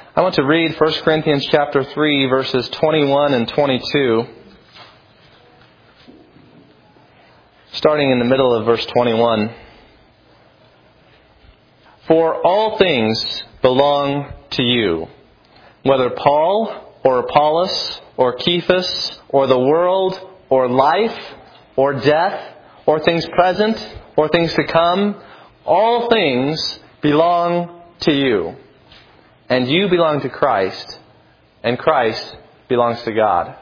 I want to read 1 Corinthians chapter 3, verses 21 and 22. Starting in the middle of verse 21. For all things belong to you, whether Paul or Apollos or Cephas or the world or life or death or things present or things to come, all things belong to you. And you belong to Christ, and Christ belongs to God.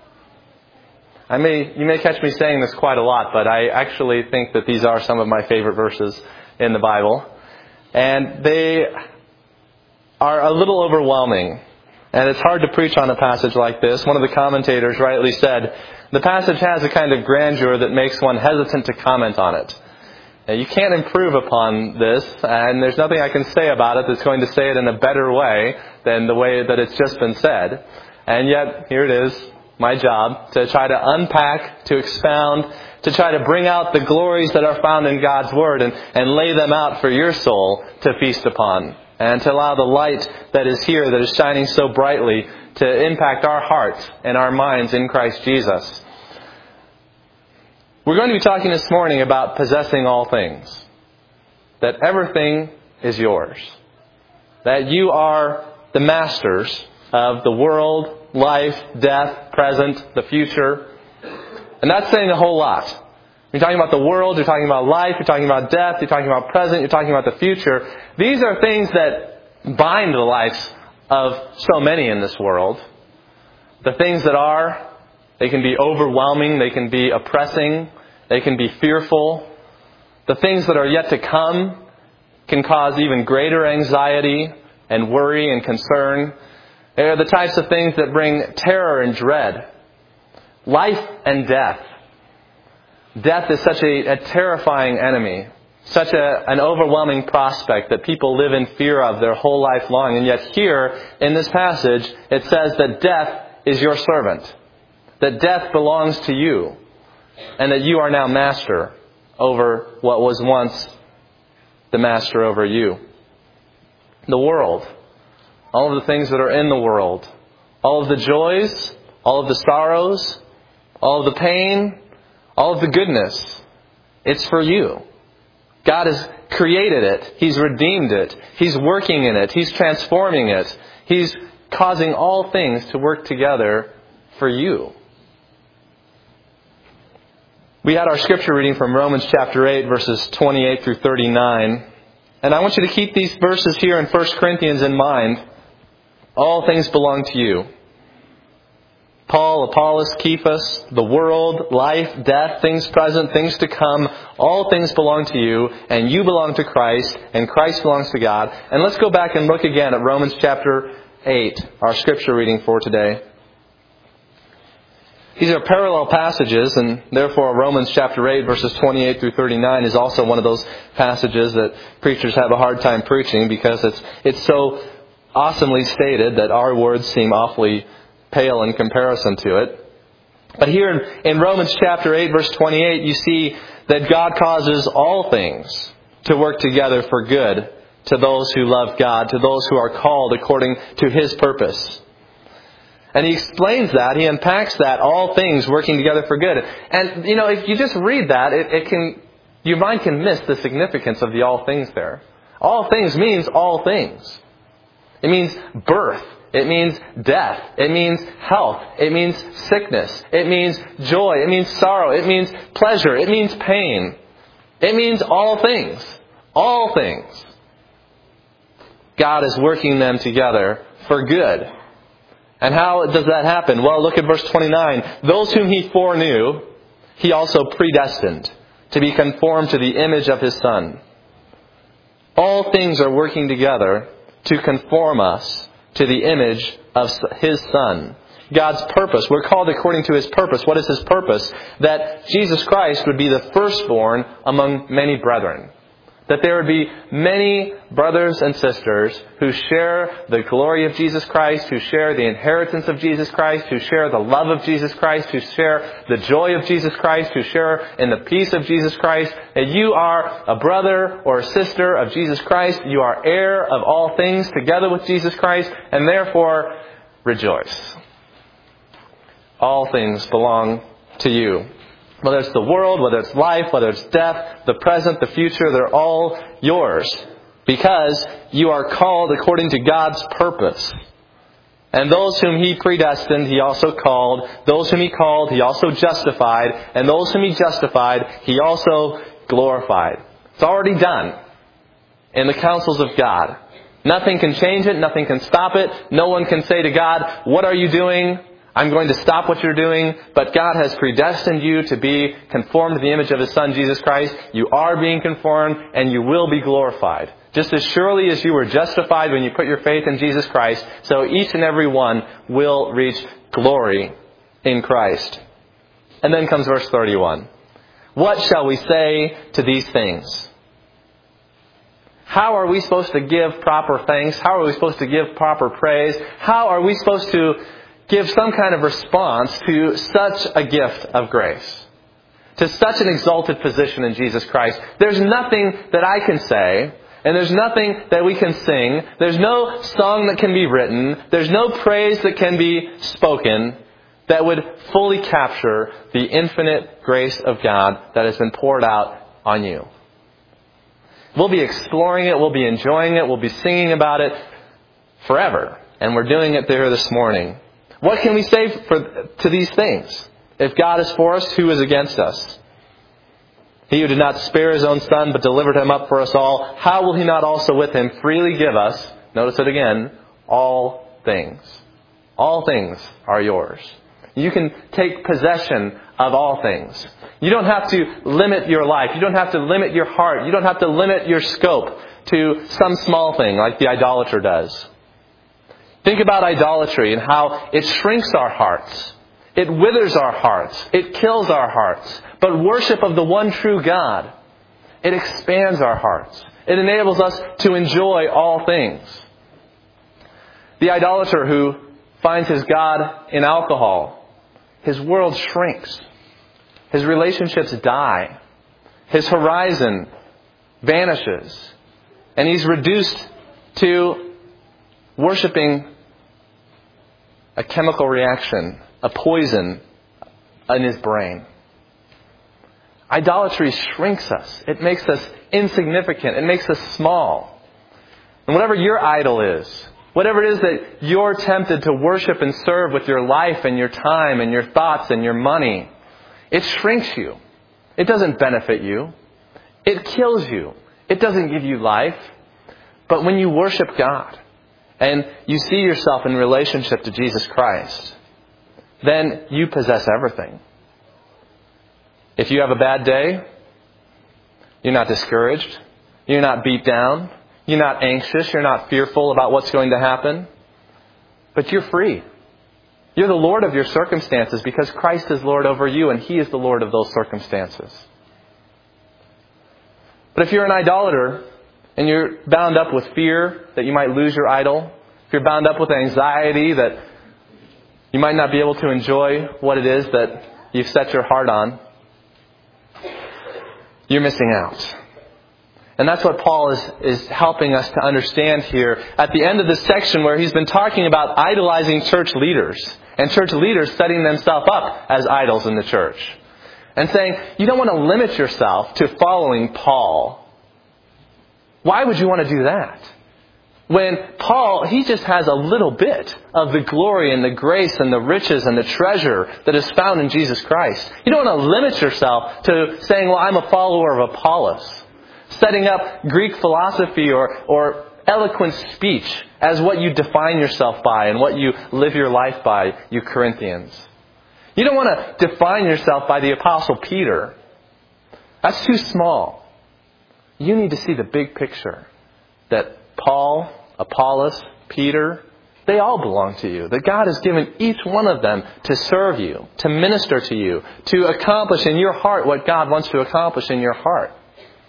You may catch me saying this quite a lot, but I actually think that these are some of my favorite verses in the Bible. And they are a little overwhelming. And it's hard to preach on a passage like this. One of the commentators rightly said, the passage has a kind of grandeur that makes one hesitant to comment on it. Now, you can't improve upon this, and there's nothing I can say about it that's going to say it in a better way than the way that it's just been said. And yet, here it is, my job, to try to unpack, to expound, to try to bring out the glories that are found in God's Word and lay them out for your soul to feast upon. And to allow the light that is here, that is shining so brightly, to impact our hearts and our minds in Christ Jesus. We're going to be talking this morning about possessing all things. That everything is yours. That you are the masters of the world, life, death, present, the future. And that's saying a whole lot. You're talking about the world, you're talking about life, you're talking about death, you're talking about present, you're talking about the future. These are things that bind the lives of so many in this world. The things that are, they can be overwhelming, they can be oppressing, they can be fearful. The things that are yet to come can cause even greater anxiety and worry and concern. They are the types of things that bring terror and dread. Life and death. Death is such a terrifying enemy, such an overwhelming prospect that people live in fear of their whole life long. And yet here, in this passage, it says that death is your servant. That death belongs to you. And that you are now master over what was once the master over you. The world. All of the things that are in the world. All of the joys. All of the sorrows. All of the pain. All of the goodness. It's for you. God has created it. He's redeemed it. He's working in it. He's transforming it. He's causing all things to work together for you. We had our scripture reading from Romans chapter 8, verses 28 through 39. And I want you to keep these verses here in 1 Corinthians in mind. All things belong to you. Paul, Apollos, Cephas, the world, life, death, things present, things to come, all things belong to you, and you belong to Christ, and Christ belongs to God. And let's go back and look again at Romans chapter 8, our scripture reading for today. These are parallel passages, and therefore Romans chapter 8, verses 28 through 39 is also one of those passages that preachers have a hard time preaching because it's so awesomely stated that our words seem awfully pale in comparison to it. But here in Romans chapter 8, verse 28, you see that God causes all things to work together for good to those who love God, to those who are called according to His purpose. And he explains that, he unpacks that, all things working together for good. And, if you just read that, your mind can miss the significance of the all things there. All things means all things. It means birth. It means death. It means health. It means sickness. It means joy. It means sorrow. It means pleasure. It means pain. It means all things. All things. God is working them together for good. And how does that happen? Well, look at verse 29. Those whom He foreknew, He also predestined to be conformed to the image of His Son. All things are working together to conform us to the image of His Son. God's purpose. We're called according to His purpose. What is His purpose? That Jesus Christ would be the firstborn among many brethren. That there would be many brothers and sisters who share the glory of Jesus Christ, who share the inheritance of Jesus Christ, who share the love of Jesus Christ, who share the joy of Jesus Christ, who share in the peace of Jesus Christ. That you are a brother or a sister of Jesus Christ. You are heir of all things together with Jesus Christ, and therefore rejoice. All things belong to you. Whether it's the world, whether it's life, whether it's death, the present, the future, they're all yours. Because you are called according to God's purpose. And those whom He predestined, He also called. Those whom He called, He also justified. And those whom He justified, He also glorified. It's already done in the counsels of God. Nothing can change it. Nothing can stop it. No one can say to God, "What are you doing? I'm going to stop what you're doing." But God has predestined you to be conformed to the image of His Son, Jesus Christ. You are being conformed, and you will be glorified. Just as surely as you were justified when you put your faith in Jesus Christ, so each and every one will reach glory in Christ. And then comes verse 31. What shall we say to these things? How are we supposed to give proper thanks? How are we supposed to give proper praise? How are we supposed to give some kind of response to such a gift of grace, to such an exalted position in Jesus Christ? There's nothing that I can say, and there's nothing that we can sing. There's no song that can be written. There's no praise that can be spoken that would fully capture the infinite grace of God that has been poured out on you. We'll be exploring it. We'll be enjoying it. We'll be singing about it forever. And we're doing it there this morning. What can we say to these things? If God is for us, who is against us? He who did not spare His own Son, but delivered Him up for us all, how will He not also with Him freely give us, notice it again, all things? All things are yours. You can take possession of all things. You don't have to limit your life. You don't have to limit your heart. You don't have to limit your scope to some small thing like the idolater does. Think about idolatry and how it shrinks our hearts. It withers our hearts. It kills our hearts. But worship of the one true God, it expands our hearts. It enables us to enjoy all things. The idolater who finds his God in alcohol, his world shrinks. His relationships die. His horizon vanishes. And he's reduced to worshiping a chemical reaction, a poison in his brain. Idolatry shrinks us. It makes us insignificant. It makes us small. And whatever your idol is, whatever it is that you're tempted to worship and serve with your life and your time and your thoughts and your money, it shrinks you. It doesn't benefit you. It kills you. It doesn't give you life. But when you worship God and you see yourself in relationship to Jesus Christ, then you possess everything. If you have a bad day, you're not discouraged. You're not beat down. You're not anxious. You're not fearful about what's going to happen. But you're free. You're the Lord of your circumstances because Christ is Lord over you and He is the Lord of those circumstances. But if you're an idolater and you're bound up with fear that you might lose your idol, if you're bound up with anxiety that you might not be able to enjoy what it is that you've set your heart on, you're missing out. And that's what Paul is helping us to understand here at the end of this section where he's been talking about idolizing church leaders and church leaders setting themselves up as idols in the church. And saying, you don't want to limit yourself to following Paul. Why would you want to do that? When Paul, he just has a little bit of the glory and the grace and the riches and the treasure that is found in Jesus Christ. You don't want to limit yourself to saying, well, I'm a follower of Apollos. Setting up Greek philosophy or eloquent speech as what you define yourself by and what you live your life by, you Corinthians. You don't want to define yourself by the Apostle Peter. That's too small. You need to see the big picture. That Paul, Apollos, Peter, they all belong to you. That God has given each one of them to serve you, to minister to you, to accomplish in your heart what God wants to accomplish in your heart.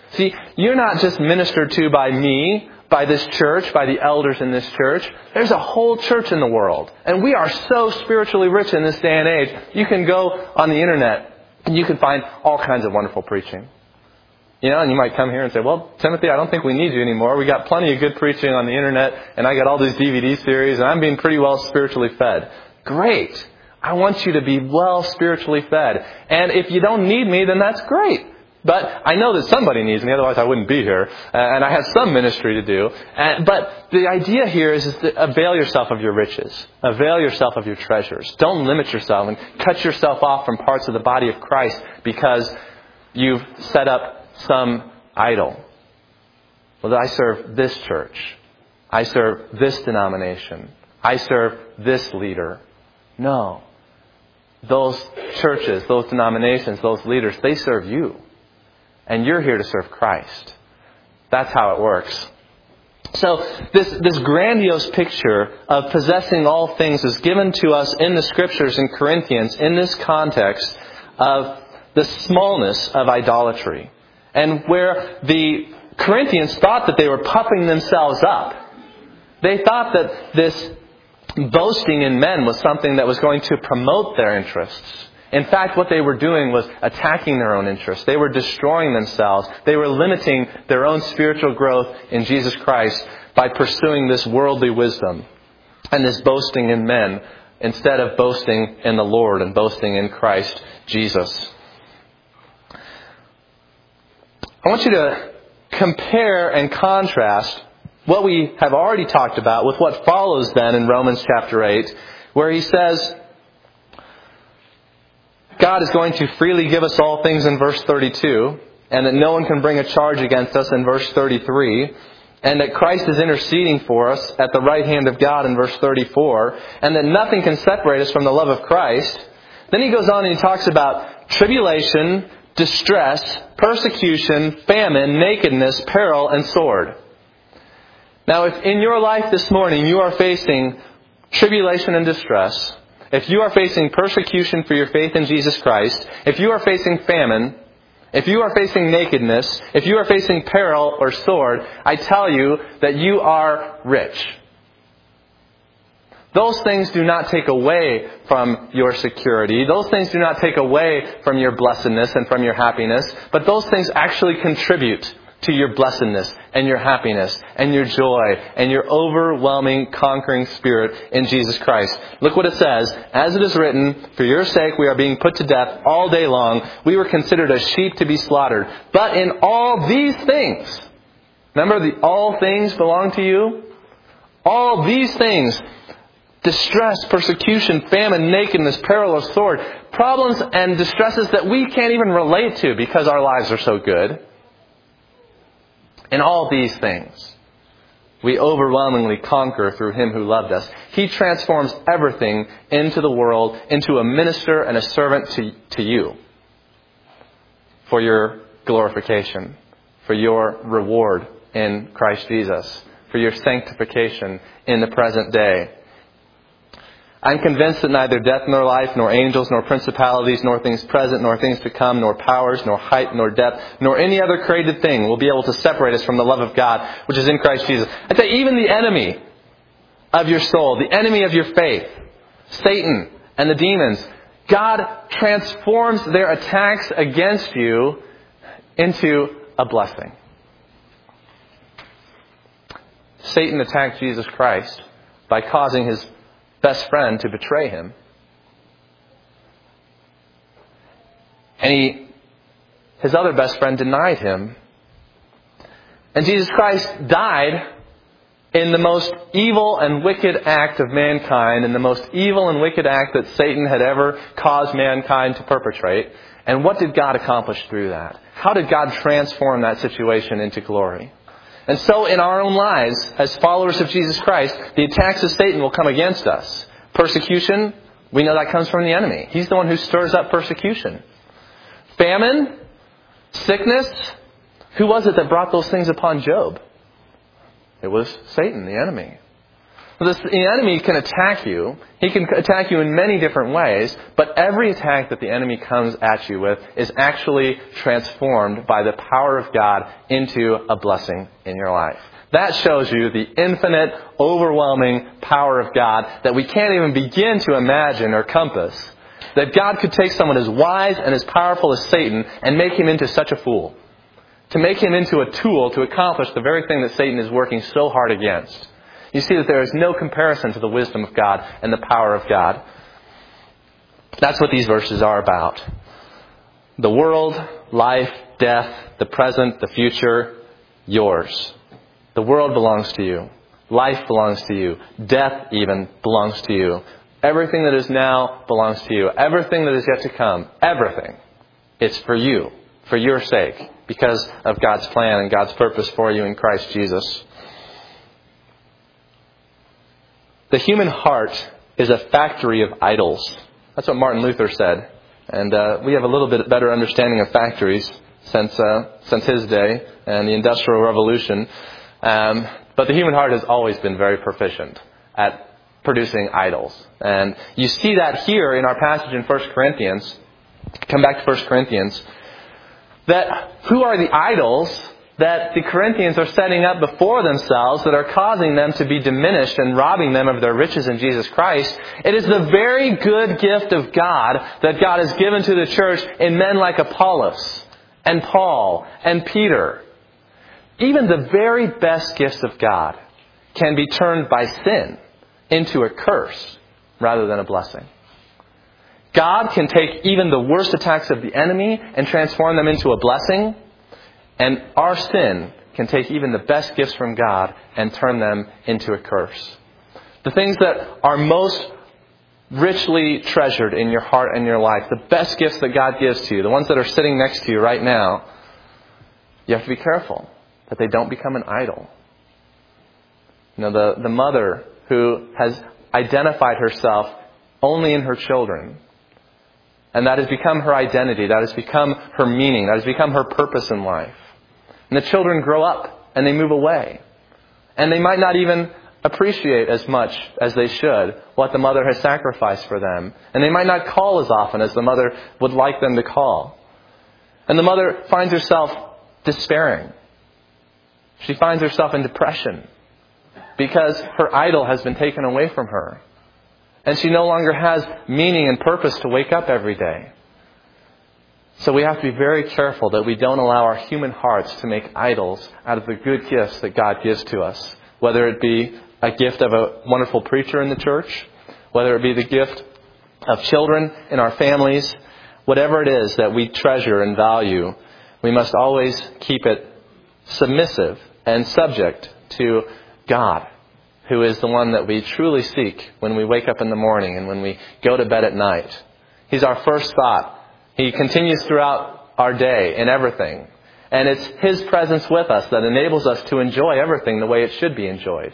See, you're not just ministered to by me, by this church, by the elders in this church. There's a whole church in the world. And we are so spiritually rich in this day and age. You can go on the internet and you can find all kinds of wonderful preaching. And you might come here and say, well, Timothy, I don't think we need you anymore. We got plenty of good preaching on the internet, and I got all these DVD series, and I'm being pretty well spiritually fed. Great. I want you to be well spiritually fed. And if you don't need me, then that's great. But I know that somebody needs me, otherwise I wouldn't be here. And I have some ministry to do. But the idea here is to avail yourself of your riches. Avail yourself of your treasures. Don't limit yourself and cut yourself off from parts of the body of Christ because you've set up some idol. Well, I serve this church. I serve this denomination. I serve this leader. No. Those churches, those denominations, those leaders, they serve you. And you're here to serve Christ. That's how it works. So this grandiose picture of possessing all things is given to us in the Scriptures in Corinthians in this context of the smallness of idolatry. And where the Corinthians thought that they were puffing themselves up. They thought that this boasting in men was something that was going to promote their interests. In fact, what they were doing was attacking their own interests. They were destroying themselves. They were limiting their own spiritual growth in Jesus Christ by pursuing this worldly wisdom and this boasting in men instead of boasting in the Lord and boasting in Christ Jesus. I want you to compare and contrast what we have already talked about with what follows then in Romans chapter 8, where he says God is going to freely give us all things in verse 32, and that no one can bring a charge against us in verse 33, and that Christ is interceding for us at the right hand of God in verse 34, and that nothing can separate us from the love of Christ. Then he goes on and he talks about tribulation, distress, persecution, famine, nakedness, peril, and sword. Now, if in your life this morning you are facing tribulation and distress, if you are facing persecution for your faith in Jesus Christ, if you are facing famine, if you are facing nakedness, if you are facing peril or sword, I tell you that you are rich. Those things do not take away from your security. Those things do not take away from your blessedness and from your happiness. But those things actually contribute to your blessedness and your happiness and your joy and your overwhelming conquering spirit in Jesus Christ. Look what it says. As it is written, for your sake we are being put to death all day long. We were considered as sheep to be slaughtered. But in all these things, remember all things belong to you? All these things, distress, persecution, famine, nakedness, peril, or sword. Problems and distresses that we can't even relate to because our lives are so good. In all these things, we overwhelmingly conquer through Him who loved us. He transforms everything into the world, into a minister and a servant to you. For your glorification, for your reward in Christ Jesus, for your sanctification in the present day. I'm convinced that neither death nor life, nor angels, nor principalities, nor things present, nor things to come, nor powers, nor height, nor depth, nor any other created thing will be able to separate us from the love of God, which is in Christ Jesus. I'd say even the enemy of your soul, the enemy of your faith, Satan and the demons, God transforms their attacks against you into a blessing. Satan attacked Jesus Christ by causing his best friend to betray him. And his other best friend denied him. And Jesus Christ died in the most evil and wicked act of mankind, in the most evil and wicked act that Satan had ever caused mankind to perpetrate. And what did God accomplish through that? How did God transform that situation into glory? And so in our own lives, as followers of Jesus Christ, the attacks of Satan will come against us. Persecution, we know that comes from the enemy. He's the one who stirs up persecution. Famine, sickness, who was it that brought those things upon Job? It was Satan, the enemy. The enemy can attack you. He can attack you in many different ways, but every attack that the enemy comes at you with is actually transformed by the power of God into a blessing in your life. That shows you the infinite, overwhelming power of God that we can't even begin to imagine or compass. That God could take someone as wise and as powerful as Satan and make him into such a fool. To make him into a tool to accomplish the very thing that Satan is working so hard against. You see that there is no comparison to the wisdom of God and the power of God. That's what these verses are about. The world, life, death, the present, the future, yours. The world belongs to you. Life belongs to you. Death even belongs to you. Everything that is now belongs to you. Everything that is yet to come, everything, it's for you, for your sake, because of God's plan and God's purpose for you in Christ Jesus. The human heart is a factory of idols. That's what Martin Luther said. And we have a little bit better understanding of factories since his day and the Industrial Revolution. But the human heart has always been very proficient at producing idols. And you see that here in our passage in 1 Corinthians. Come back to 1 Corinthians. That who are the idols that the Corinthians are setting up before themselves that are causing them to be diminished and robbing them of their riches in Jesus Christ? It is the very good gift of God that God has given to the church in men like Apollos and Paul and Peter. Even the very best gifts of God can be turned by sin into a curse rather than a blessing. God can take even the worst attacks of the enemy and transform them into a blessing. And our sin can take even the best gifts from God and turn them into a curse. The things that are most richly treasured in your heart and your life, the best gifts that God gives to you, the ones that are sitting next to you right now, you have to be careful that they don't become an idol. You know, the mother who has identified herself only in her children, and that has become her identity, that has become her meaning, that has become her purpose in life. And the children grow up and they move away. And they might not even appreciate as much as they should what the mother has sacrificed for them. And they might not call as often as the mother would like them to call. And the mother finds herself despairing. She finds herself in depression because her idol has been taken away from her. And she no longer has meaning and purpose to wake up every day. So we have to be very careful that we don't allow our human hearts to make idols out of the good gifts that God gives to us. Whether it be a gift of a wonderful preacher in the church, whether it be the gift of children in our families, whatever it is that we treasure and value, we must always keep it submissive and subject to God, who is the one that we truly seek when we wake up in the morning and when we go to bed at night. He's our first thought. He continues throughout our day in everything. And it's His presence with us that enables us to enjoy everything the way it should be enjoyed.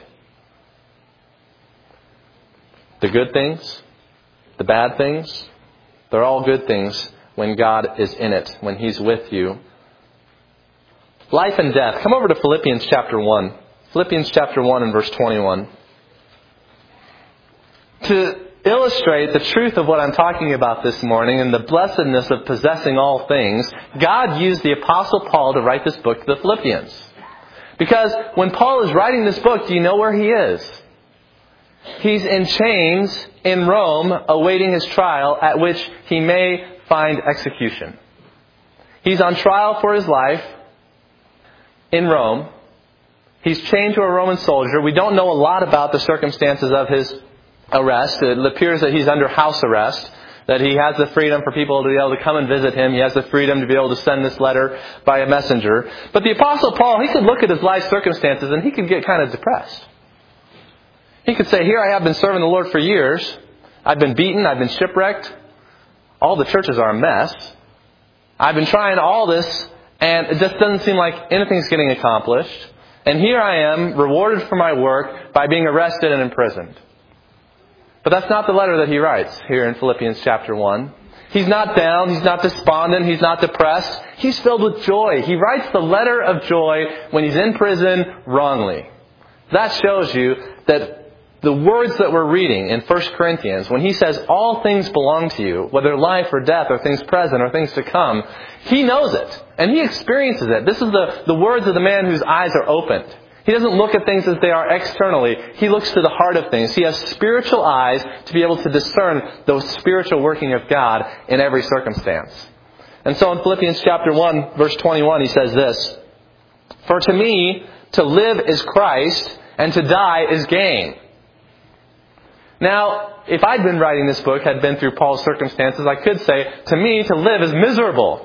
The good things, the bad things, they're all good things when God is in it, when He's with you. Life and death. Come over to Philippians chapter 1. Philippians chapter 1 and verse 21. To illustrate the truth of what I'm talking about this morning and the blessedness of possessing all things, God used the Apostle Paul to write this book to the Philippians. Because when Paul is writing this book, do you know where he is? He's in chains in Rome, awaiting his trial, at which he may find execution. He's on trial for his life in Rome. He's chained to a Roman soldier. We don't know a lot about the circumstances of his arrest. It appears that he's under house arrest, that he has the freedom for people to be able to come and visit him. He has the freedom to be able to send this letter by a messenger. But the Apostle Paul, he could look at his life circumstances and he could get kind of depressed. He could say, here I have been serving the Lord for years. I've been beaten. I've been shipwrecked. All the churches are a mess. I've been trying all this and it just doesn't seem like anything's getting accomplished. And here I am, rewarded for my work by being arrested and imprisoned. But that's not the letter that he writes here in Philippians chapter 1. He's not down. He's not despondent. He's not depressed. He's filled with joy. He writes the letter of joy when he's in prison wrongly. That shows you that the words that we're reading in 1 Corinthians, when he says all things belong to you, whether life or death or things present or things to come, he knows it. And he experiences it. This is the words of the man whose eyes are opened. He doesn't look at things as they are externally. He looks to the heart of things. He has spiritual eyes to be able to discern the spiritual working of God in every circumstance. And so in Philippians chapter 1, verse 21, he says this, "For to me, to live is Christ, and to die is gain." Now, if I'd been writing this book, had been through Paul's circumstances, I could say, to me, to live is miserable.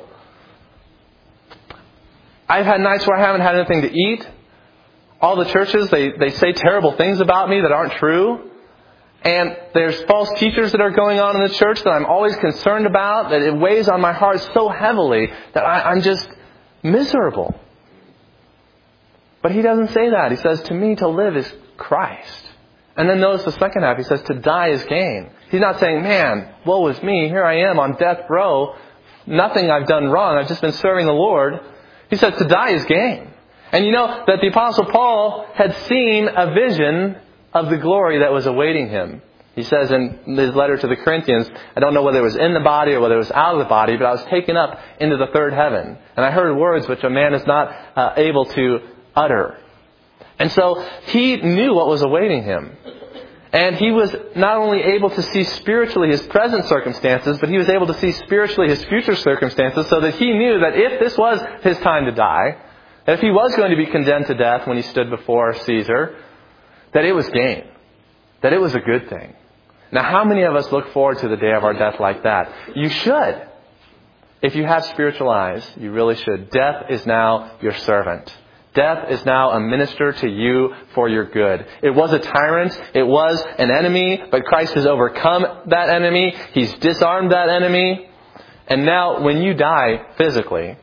I've had nights where I haven't had anything to eat. All the churches, they say terrible things about me that aren't true. And there's false teachers that are going on in the church that I'm always concerned about, that it weighs on my heart so heavily that I'm just miserable. But he doesn't say that. He says, to me, to live is Christ. And then notice the second half. He says, to die is gain. He's not saying, man, woe is me. Here I am on death row. Nothing I've done wrong. I've just been serving the Lord. He says, to die is gain. And you know that the Apostle Paul had seen a vision of the glory that was awaiting him. He says in his letter to the Corinthians, I don't know whether it was in the body or whether it was out of the body, but I was taken up into the third heaven. And I heard words which a man is not able to utter. And so he knew what was awaiting him. And he was not only able to see spiritually his present circumstances, but he was able to see spiritually his future circumstances, so that he knew that if this was his time to die, that if he was going to be condemned to death when he stood before Caesar, that it was gain. That it was a good thing. Now, how many of us look forward to the day of our death like that? You should. If you have spiritual eyes, you really should. Death is now your servant. Death is now a minister to you for your good. It was a tyrant. It was an enemy, but Christ has overcome that enemy. He's disarmed that enemy. And now, when you die physically,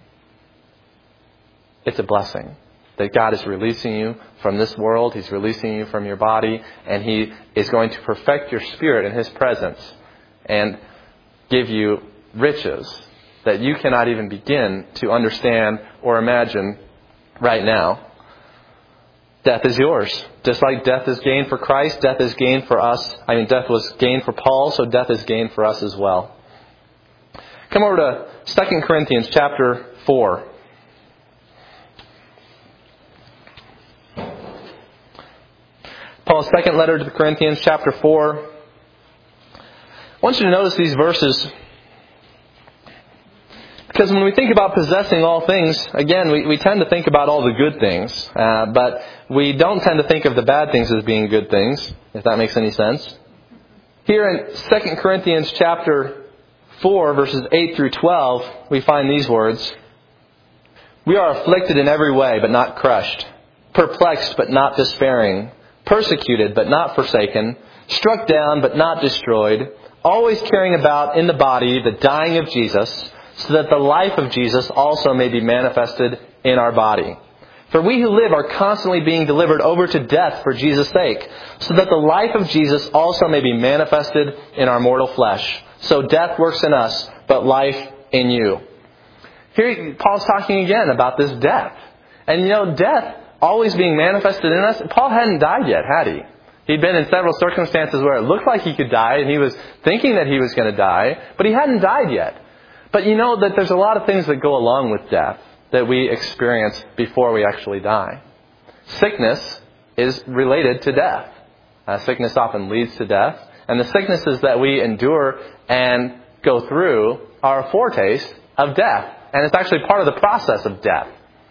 it's a blessing that God is releasing you from this world. He's releasing you from your body. And He is going to perfect your spirit in His presence and give you riches that you cannot even begin to understand or imagine right now. Death is yours. Just like death is gain for Christ, death is gain for us. Death was gain for Paul, so death is gain for us as well. Come over to 2 Corinthians chapter 4. Paul's second letter to the Corinthians, chapter 4. I want you to notice these verses, because when we think about possessing all things, again, we tend to think about all the good things, but we don't tend to think of the bad things as being good things, if that makes any sense. Here in 2 Corinthians chapter 4, verses 8 through 12, we find these words. We are afflicted in every way, but not crushed. Perplexed, but not despairing. Persecuted, but not forsaken. Struck down, but not destroyed. Always carrying about in the body the dying of Jesus, so that the life of Jesus also may be manifested in our body. For we who live are constantly being delivered over to death for Jesus' sake, so that the life of Jesus also may be manifested in our mortal flesh. So death works in us, but life in you. Here Paul's talking again about this death. And death always being manifested in us. Paul hadn't died yet, had he? He'd been in several circumstances where it looked like he could die, and he was thinking that he was going to die, but he hadn't died yet. But you know that there's a lot of things that go along with death that we experience before we actually die. Sickness is related to death. Sickness often leads to death. And the sicknesses that we endure and go through are a foretaste of death. And it's actually part of the process of death.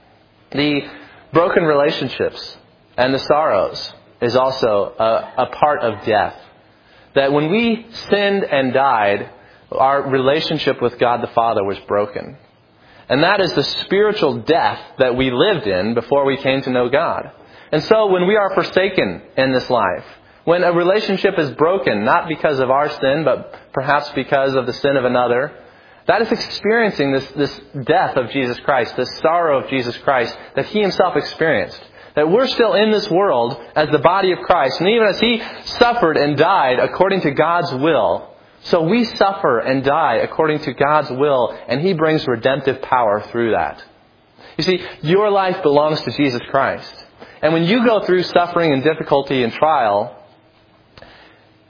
The broken relationships and the sorrows is also a part of death. That when we sinned and died, our relationship with God the Father was broken. And that is the spiritual death that we lived in before we came to know God. And so when we are forsaken in this life, when a relationship is broken, not because of our sin, but perhaps because of the sin of another, that is experiencing this death of Jesus Christ, this sorrow of Jesus Christ that He Himself experienced. That we're still in this world as the body of Christ. And even as He suffered and died according to God's will, so we suffer and die according to God's will, and He brings redemptive power through that. You see, your life belongs to Jesus Christ. And when you go through suffering and difficulty and trial,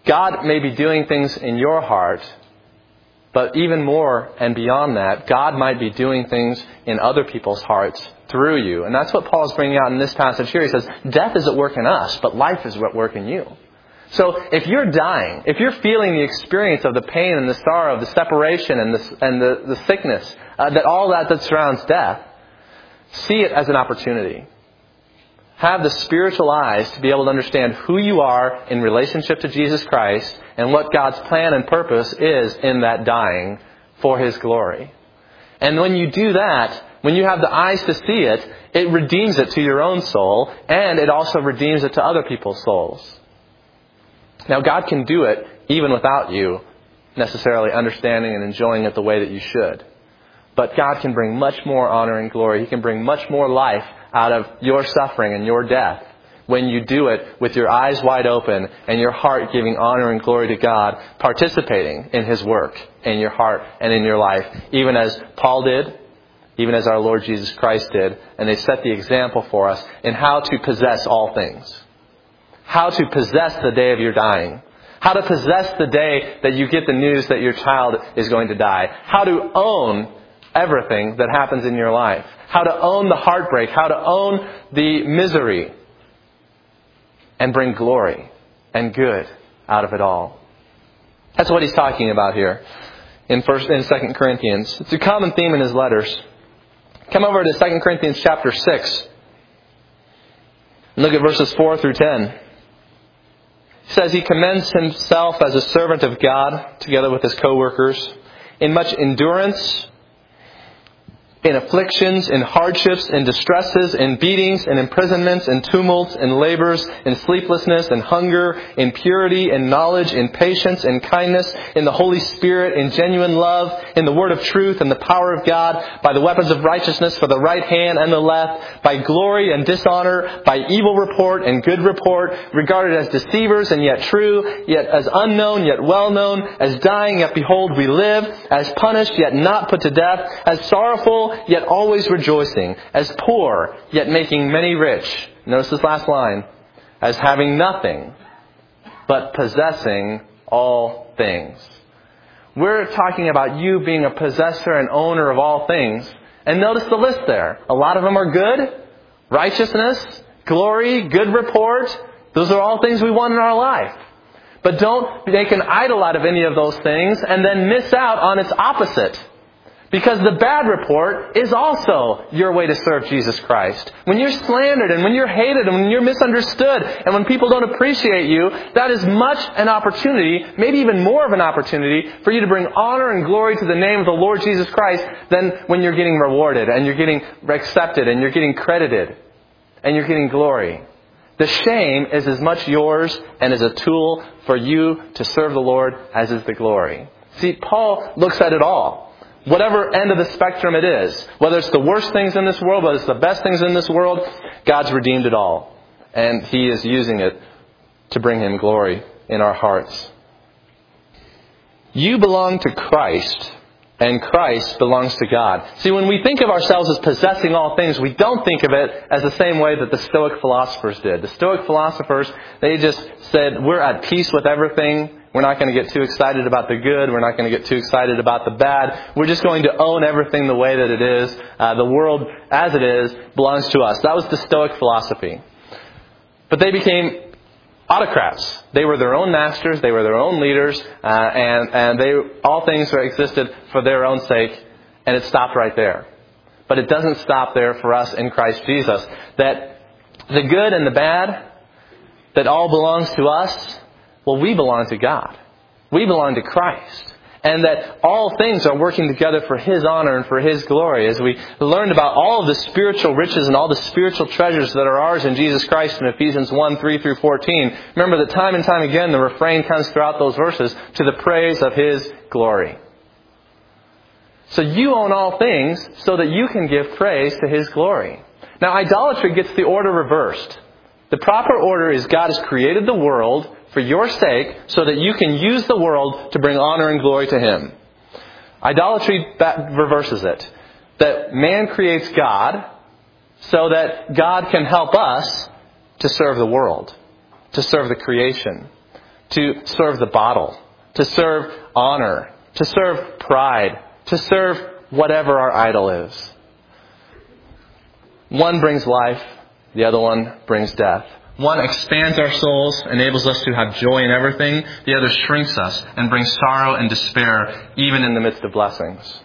God may be doing things in your heart, but even more and beyond that, God might be doing things in other people's hearts through you. And that's what Paul's bringing out in this passage here. He says, death is at work in us, but life is at work in you. So if you're dying, if you're feeling the experience of the pain and the sorrow, the separation and the sickness, all that surrounds death, see it as an opportunity. Have the spiritual eyes to be able to understand who you are in relationship to Jesus Christ and what God's plan and purpose is in that dying for His glory. And when you do that, when you have the eyes to see it, it redeems it to your own soul, and it also redeems it to other people's souls. Now, God can do it even without you necessarily understanding and enjoying it the way that you should. But God can bring much more honor and glory. He can bring much more life out of your suffering and your death when you do it with your eyes wide open and your heart giving honor and glory to God, participating in His work in your heart and in your life, even as Paul did, even as our Lord Jesus Christ did. And they set the example for us in how to possess all things. How to possess the day of your dying. How to possess the day that you get the news that your child is going to die. How to own everything that happens in your life. How to own the heartbreak. How to own the misery. And bring glory and good out of it all. That's what he's talking about here in 2 Corinthians. It's a common theme in his letters. Come over to 2 Corinthians chapter 6. And look at verses 4 through 10. He says he commends himself as a servant of God together with his co-workers in much endurance, in afflictions, in hardships, in distresses, in beatings, in imprisonments, in tumults, in labors, in sleeplessness, in hunger, in purity, in knowledge, in patience, in kindness, in the Holy Spirit, in genuine love, in the word of truth and the power of God, by the weapons of righteousness for the right hand and the left, by glory and dishonor, by evil report and good report, regarded as deceivers and yet true, yet as unknown yet well known, as dying yet behold we live, as punished yet not put to death, as sorrowful yet always rejoicing, as poor, yet making many rich. Notice this last line. As having nothing, but possessing all things. We're talking about you being a possessor and owner of all things. And notice the list there. A lot of them are good, righteousness, glory, good report. Those are all things we want in our life. But don't make an idol out of any of those things and then miss out on its opposite. Because the bad report is also your way to serve Jesus Christ. When you're slandered and when you're hated and when you're misunderstood and when people don't appreciate you, that is much an opportunity, maybe even more of an opportunity, for you to bring honor and glory to the name of the Lord Jesus Christ than when you're getting rewarded and you're getting accepted and you're getting credited and you're getting glory. The shame is as much yours and is a tool for you to serve the Lord as is the glory. See, Paul looks at it all. Whatever end of the spectrum it is, whether it's the worst things in this world, whether it's the best things in this world, God's redeemed it all. And He is using it to bring Him glory in our hearts. You belong to Christ, and Christ belongs to God. See, when we think of ourselves as possessing all things, we don't think of it as the same way that the Stoic philosophers did. The Stoic philosophers, they just said, we're at peace with everything. We're not going to get too excited about the good. We're not going to get too excited about the bad. We're just going to own everything the way that it is. The world, as it is, belongs to us. That was the Stoic philosophy. But they became autocrats. They were their own masters. They were their own leaders. And all things existed for their own sake. And it stopped right there. But it doesn't stop there for us in Christ Jesus. That the good and the bad, that all belongs to us. Well, we belong to God. We belong to Christ. And that all things are working together for His honor and for His glory. As we learned about all of the spiritual riches and all the spiritual treasures that are ours in Jesus Christ in Ephesians 1, 3 through 14. Remember that time and time again the refrain comes throughout those verses, to the praise of His glory. So you own all things so that you can give praise to His glory. Now idolatry gets the order reversed. The proper order is God has created the world for your sake so that you can use the world to bring honor and glory to Him. Idolatry reverses it. That man creates God so that God can help us to serve the world, to serve the creation, to serve the bottle, to serve honor, to serve pride, to serve whatever our idol is. One brings life, the other one brings death. One expands our souls, enables us to have joy in everything. The other shrinks us and brings sorrow and despair, even in the midst of blessings.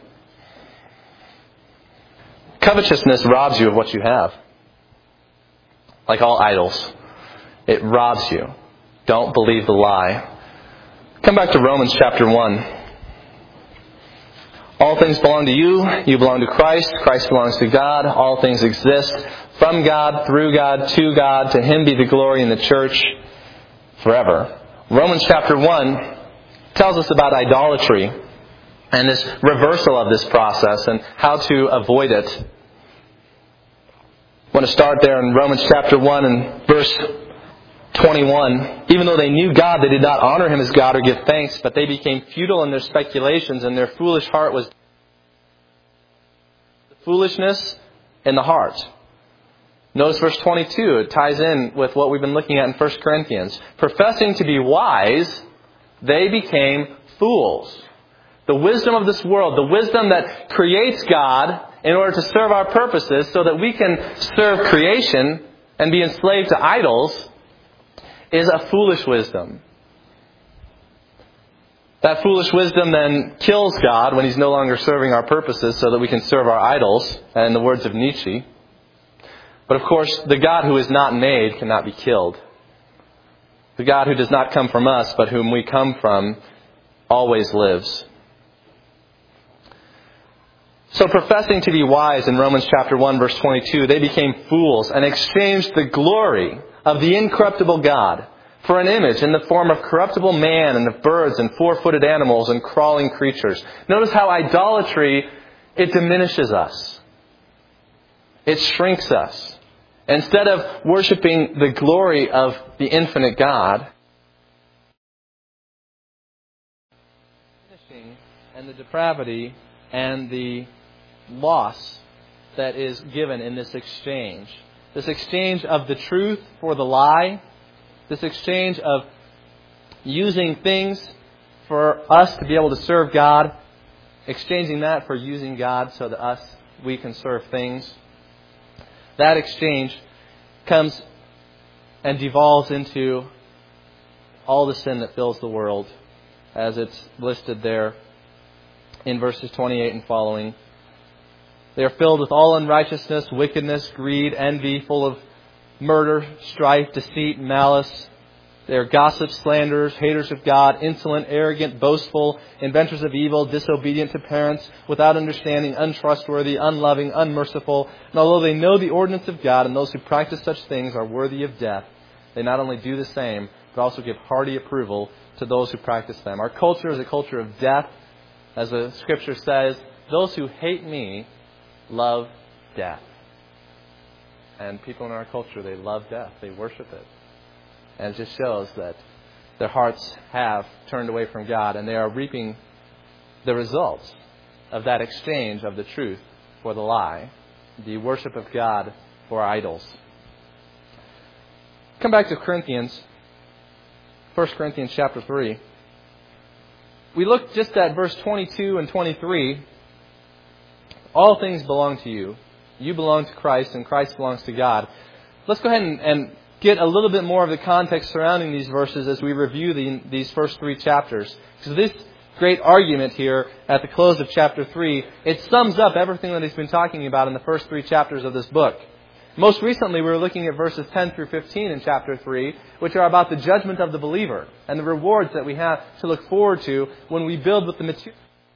Covetousness robs you of what you have. Like all idols, it robs you. Don't believe the lie. Come back to Romans chapter 1. All things belong to you. You belong to Christ. Christ belongs to God. All things exist from God, through God, to God. To Him be the glory in the church forever. Romans chapter 1 tells us about idolatry and this reversal of this process and how to avoid it. I want to start there in Romans chapter 1 and verse 21. Even though they knew God, they did not honor Him as God or give thanks, but they became futile in their speculations, and their foolish heart was foolishness in the heart. Notice verse 22. It ties in with what we've been looking at in 1 Corinthians. Professing to be wise, they became fools. The wisdom of this world, the wisdom that creates God in order to serve our purposes so that we can serve creation and be enslaved to idols, is a foolish wisdom. That foolish wisdom then kills God when He's no longer serving our purposes so that we can serve our idols, and in the words of Nietzsche. But of course, the God who is not made cannot be killed. The God who does not come from us, but whom we come from, always lives. So professing to be wise in Romans chapter 1 verse 22, they became fools and exchanged the glory of the incorruptible God for an image in the form of corruptible man and of birds and four-footed animals and crawling creatures. Notice how idolatry, it diminishes us. It shrinks us. Instead of worshiping the glory of the infinite God, and the depravity and the loss that is given in this exchange. This exchange of the truth for the lie. This exchange of using things for us to be able to serve God. Exchanging that for using God so that we can serve things. That exchange comes and devolves into all the sin that fills the world, as it's listed there in verses 28 and following. They are filled with all unrighteousness, wickedness, greed, envy, full of murder, strife, deceit, malice. They are gossips, slanderers, haters of God, insolent, arrogant, boastful, inventors of evil, disobedient to parents, without understanding, untrustworthy, unloving, unmerciful. And although they know the ordinance of God, and those who practice such things are worthy of death, they not only do the same, but also give hearty approval to those who practice them. Our culture is a culture of death. As the Scripture says, those who hate me love death. And people in our culture, they love death. They worship it. And it just shows that their hearts have turned away from God, and they are reaping the results of that exchange of the truth for the lie, the worship of God for idols. Come back to Corinthians, 1 Corinthians chapter 3. We look just at verse 22 and 23. All things belong to you. You belong to Christ, and Christ belongs to God. Let's go ahead and get a little bit more of the context surrounding these verses as we review these first three chapters. Because this great argument here at the close of chapter 3, it sums up everything that he's been talking about in the first three chapters of this book. Most recently, we were looking at verses 10 through 15 in chapter 3, which are about the judgment of the believer and the rewards that we have to look forward to when we build with the material.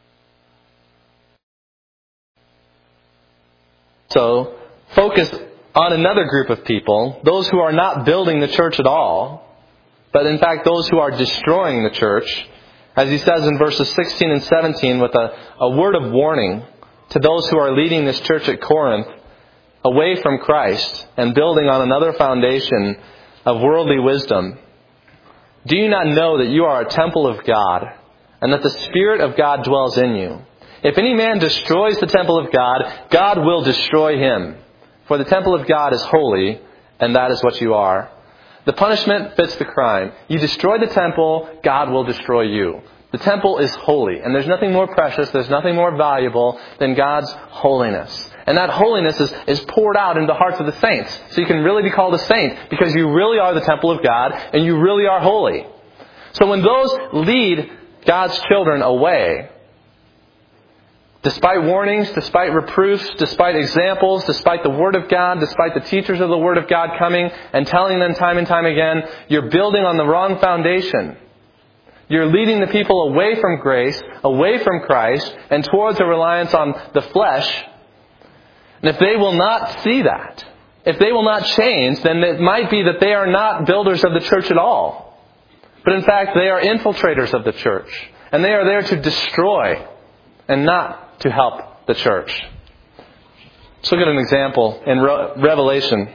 So, focus on another group of people, those who are not building the church at all, but in fact those who are destroying the church, as he says in verses 16 and 17 with a word of warning to those who are leading this church at Corinth away from Christ and building on another foundation of worldly wisdom. Do you not know that you are a temple of God, and that the Spirit of God dwells in you? If any man destroys the temple of God, God will destroy him. For the temple of God is holy, and that is what you are. The punishment fits the crime. You destroy the temple, God will destroy you. The temple is holy, and there's nothing more precious, there's nothing more valuable than God's holiness. And that holiness is poured out into the hearts of the saints. So you can really be called a saint because you really are the temple of God and you really are holy. So when those lead God's children away, despite warnings, despite reproofs, despite examples, despite the Word of God, despite the teachers of the Word of God coming and telling them time and time again, you're building on the wrong foundation. You're leading the people away from grace, away from Christ, and towards a reliance on the flesh. And if they will not see that, if they will not change, then it might be that they are not builders of the church at all. But in fact, they are infiltrators of the church. And they are there to destroy and not to help the church. Let's look at an example in Revelation.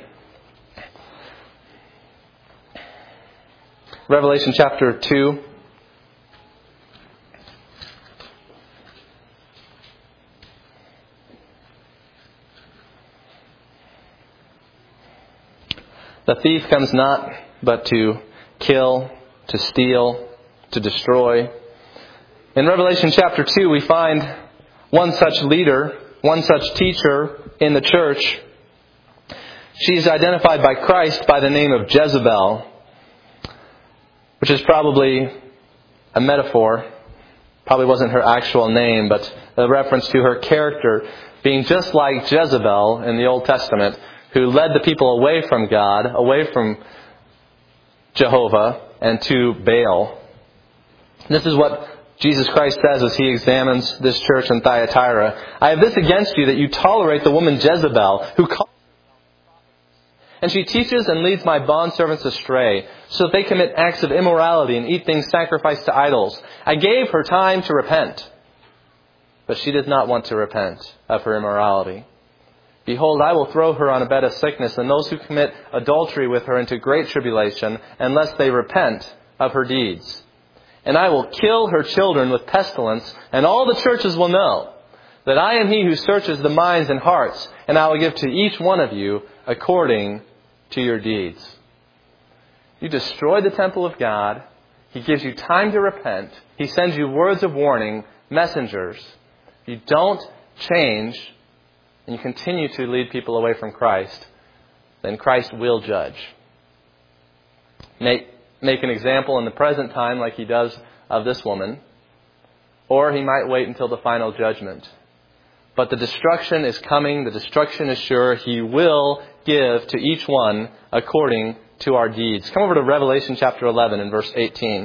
Revelation chapter 2. The thief comes not but to kill, to steal, to destroy. In Revelation chapter 2, we find one such leader, one such teacher in the church. She's identified by Christ by the name of Jezebel, which is probably a metaphor. Probably wasn't her actual name, but a reference to her character being just like Jezebel in the Old Testament, who led the people away from God, away from Jehovah, and to Baal. This is what Jesus Christ says as He examines this church in Thyatira. I have this against you, that you tolerate the woman Jezebel, who calls and she teaches and leads my bondservants astray, so that they commit acts of immorality and eat things sacrificed to idols. I gave her time to repent, but she did not want to repent of her immorality. Behold, I will throw her on a bed of sickness, and those who commit adultery with her into great tribulation, unless they repent of her deeds. And I will kill her children with pestilence, and all the churches will know that I am He who searches the minds and hearts, and I will give to each one of you according to your deeds. You destroy the temple of God. He gives you time to repent. He sends you words of warning, messengers. If you don't change, and you continue to lead people away from Christ, then Christ will judge. Make an example in the present time like He does of this woman, or He might wait until the final judgment. But the destruction is coming, the destruction is sure. He will give to each one according to our deeds. Come over to Revelation chapter 11 and verse 18.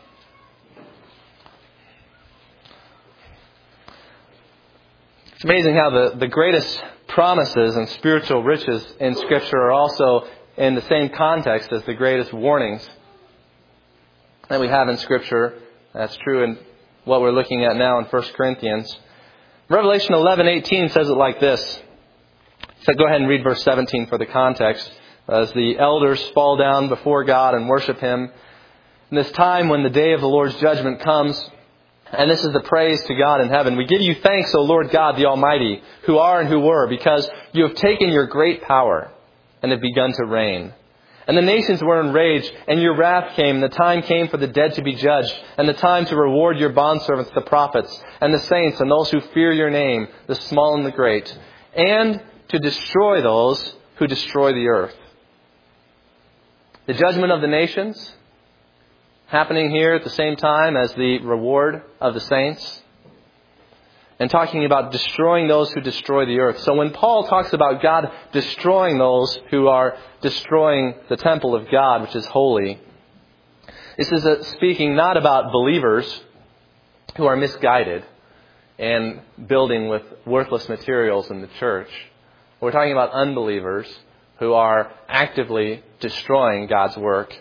It's amazing how the greatest promises and spiritual riches in Scripture are also in the same context as the greatest warnings that we have in Scripture. That's true in what we're looking at now in 1 Corinthians. Revelation 11:18 says it like this. So go ahead and read verse 17 for the context. As the elders fall down before God and worship Him, in this time when the day of the Lord's judgment comes, and this is the praise to God in heaven. We give you thanks, O Lord God, the Almighty, who are and who were, because you have taken your great power and have begun to reign. And the nations were enraged, and your wrath came, and the time came for the dead to be judged, and the time to reward your bondservants, the prophets, and the saints, and those who fear your name, the small and the great, and to destroy those who destroy the earth. The judgment of the nations happening here at the same time as the reward of the saints, and talking about destroying those who destroy the earth. So when Paul talks about God destroying those who are destroying the temple of God, which is holy, this is speaking not about believers who are misguided and building with worthless materials in the church. We're talking about unbelievers who are actively destroying God's work.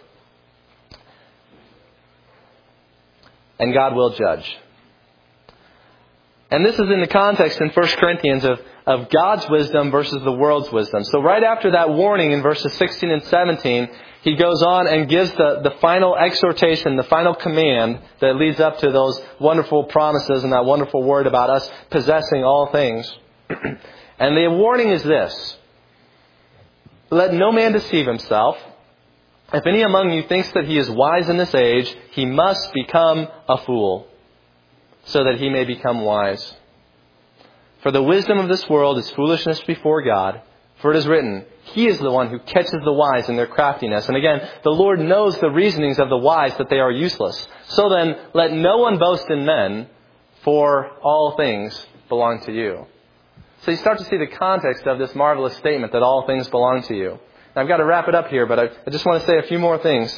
And God will judge. And this is in the context in 1 Corinthians of God's wisdom versus the world's wisdom. So right after that warning in verses 16 and 17, he goes on and gives the final exhortation, the final command that leads up to those wonderful promises and that wonderful word about us possessing all things. And the warning is this: let no man deceive himself. If any among you thinks that he is wise in this age, he must become a fool, so that he may become wise. For the wisdom of this world is foolishness before God. For it is written, He is the one who catches the wise in their craftiness. And again, the Lord knows the reasonings of the wise, that they are useless. So then, let no one boast in men, for all things belong to you. So you start to see the context of this marvelous statement that all things belong to you. Now, I've got to wrap it up here, but I just want to say a few more things.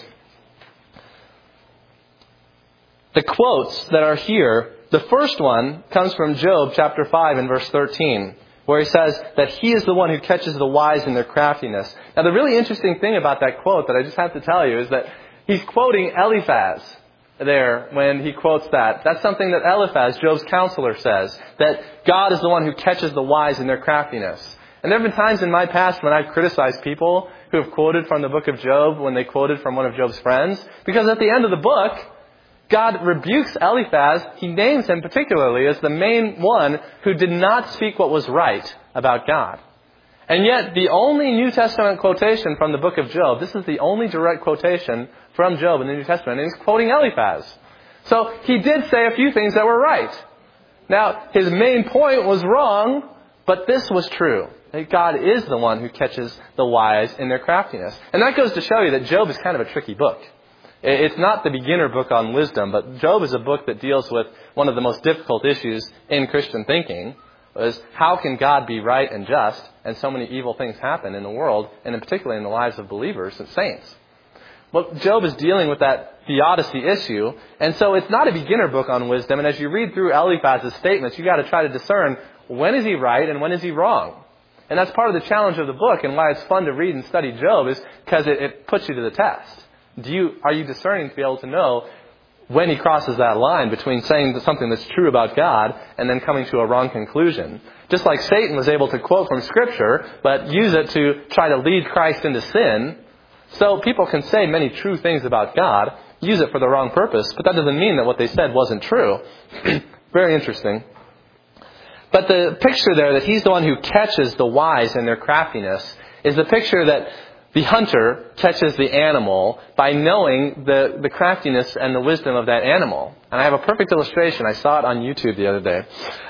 The quotes that are here, the first one comes from Job chapter 5 and verse 13, where he says that he is the one who catches the wise in their craftiness. Now, the really interesting thing about that quote that I just have to tell you is that he's quoting Eliphaz there when he quotes that. That's something that Eliphaz, Job's counselor, says, that God is the one who catches the wise in their craftiness. And there have been times in my past when I've criticized people who have quoted from the book of Job when they quoted from one of Job's friends, because at the end of the book, God rebukes Eliphaz. He names him particularly as the main one who did not speak what was right about God. And yet, the only New Testament quotation from the book of Job, this is the only direct quotation from Job in the New Testament, and he's quoting Eliphaz. So, he did say a few things that were right. Now, his main point was wrong, but this was true. That God is the one who catches the wise in their craftiness. And that goes to show you that Job is kind of a tricky book. It's not the beginner book on wisdom, but Job is a book that deals with one of the most difficult issues in Christian thinking, is how can God be right and just, and so many evil things happen in the world, and in particular in the lives of believers and saints. Well, Job is dealing with that theodicy issue, and so it's not a beginner book on wisdom, and as you read through Eliphaz's statements, you've got to try to discern when is he right and when is he wrong. And that's part of the challenge of the book, and why it's fun to read and study Job, is because it puts you to the test. Are you discerning to be able to know when he crosses that line between saying something that's true about God and then coming to a wrong conclusion? Just like Satan was able to quote from Scripture, but use it to try to lead Christ into sin. So people can say many true things about God, use it for the wrong purpose, but that doesn't mean that what they said wasn't true. Very interesting. But the picture there that he's the one who catches the wise in their craftiness is the picture that the hunter catches the animal by knowing the craftiness and the wisdom of that animal. And I have a perfect illustration. I saw it on YouTube the other day.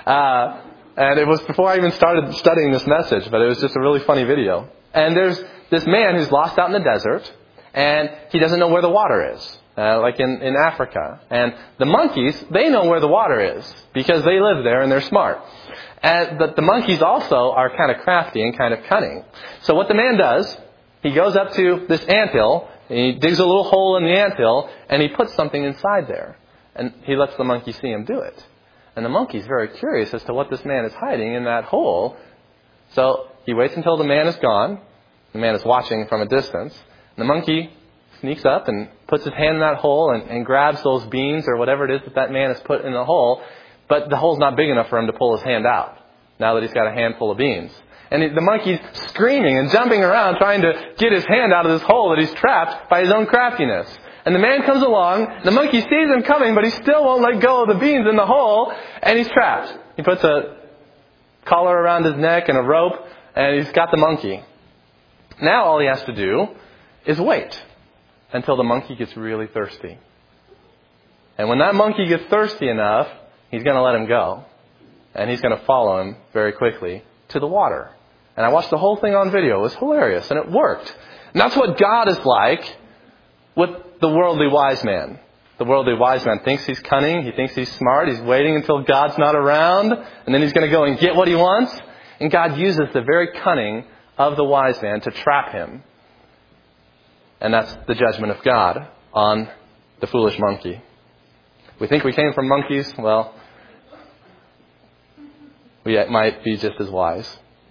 And it was before I even started studying this message, but it was just a really funny video. And there's this man who's lost out in the desert, and he doesn't know where the water is, like in Africa. And the monkeys, they know where the water is, because they live there and they're smart. But the monkeys also are kind of crafty and kind of cunning. So what the man does, he goes up to this anthill, and he digs a little hole in the anthill, and he puts something inside there. And he lets the monkey see him do it. And the monkey's very curious as to what this man is hiding in that hole. So he waits until the man is gone. The man is watching from a distance. And the monkey sneaks up and puts his hand in that hole and grabs those beans or whatever it is that man has put in the hole. But the hole's not big enough for him to pull his hand out, now that he's got a handful of beans. And the monkey's screaming and jumping around trying to get his hand out of this hole that he's trapped by his own craftiness. And the man comes along, the monkey sees him coming, but he still won't let go of the beans in the hole, and he's trapped. He puts a collar around his neck and a rope, and he's got the monkey. Now all he has to do is wait until the monkey gets really thirsty. And when that monkey gets thirsty enough, he's going to let him go. And he's going to follow him very quickly to the water. And I watched the whole thing on video. It was hilarious, and it worked. And that's what God is like with the worldly wise man. The worldly wise man thinks he's cunning. He thinks he's smart. He's waiting until God's not around. And then he's going to go and get what he wants. And God uses the very cunning of the wise man to trap him. And that's the judgment of God on the foolish monkey. We think we came from monkeys. Well, we might be just as wise.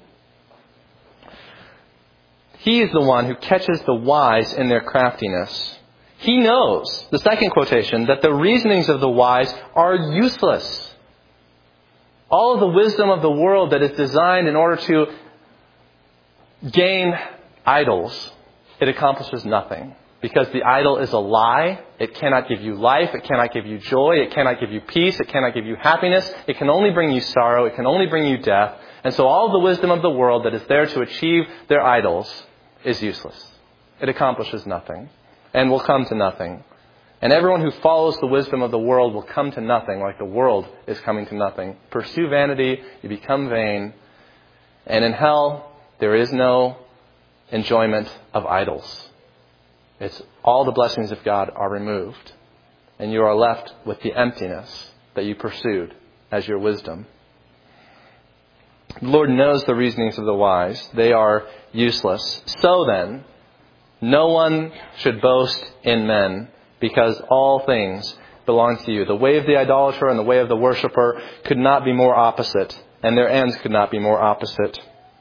He is the one who catches the wise in their craftiness. He knows, the second quotation, that the reasonings of the wise are useless. All of the wisdom of the world that is designed in order to gain idols, it accomplishes nothing. Because the idol is a lie. It cannot give you life. It cannot give you joy. It cannot give you peace. It cannot give you happiness. It can only bring you sorrow. It can only bring you death. And so all the wisdom of the world that is there to achieve their idols is useless. It accomplishes nothing. and will come to nothing. And everyone who follows the wisdom of the world will come to nothing, like the world is coming to nothing. Pursue vanity, you become vain. And in hell, there is no enjoyment of idols. It's all the blessings of God are removed. And you are left with the emptiness that you pursued as your wisdom. The Lord knows the reasonings of the wise. They are useless. So then, no one should boast in men, because all things belong to you. The way of the idolater and the way of the worshiper could not be more opposite, and their ends could not be more opposite.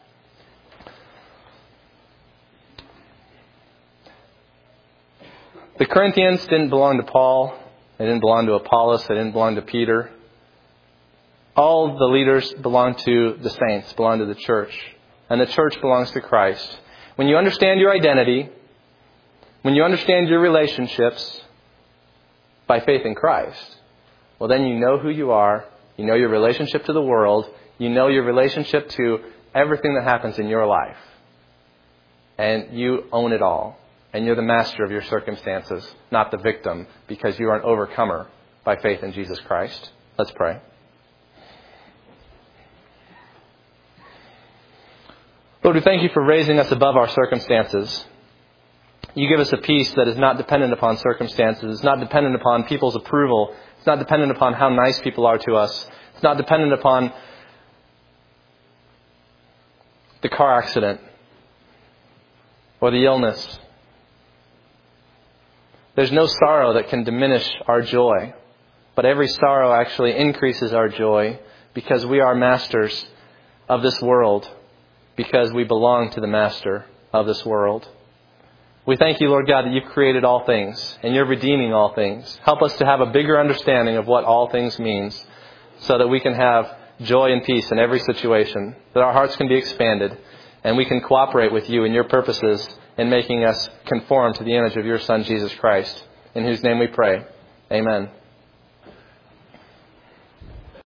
The Corinthians didn't belong to Paul. They didn't belong to Apollos. They didn't belong to Peter. All the leaders belong to the saints, belong to the church. And the church belongs to Christ. When you understand your identity, when you understand your relationships by faith in Christ, well, then you know who you are. You know your relationship to the world. You know your relationship to everything that happens in your life. And you own it all. And you're the master of your circumstances, not the victim, because you are an overcomer by faith in Jesus Christ. Let's pray. Lord, we thank you for raising us above our circumstances. You give us a peace that is not dependent upon circumstances. It's not dependent upon people's approval. It's not dependent upon how nice people are to us. It's not dependent upon the car accident or the illness. There's no sorrow that can diminish our joy, but every sorrow actually increases our joy because we are masters of this world, because we belong to the master of this world. We thank you, Lord God, that you've created all things and you're redeeming all things. Help us to have a bigger understanding of what all things means so that we can have joy and peace in every situation, that our hearts can be expanded and we can cooperate with you in your purposes in making us conform to the image of your Son, Jesus Christ, in whose name we pray. Amen.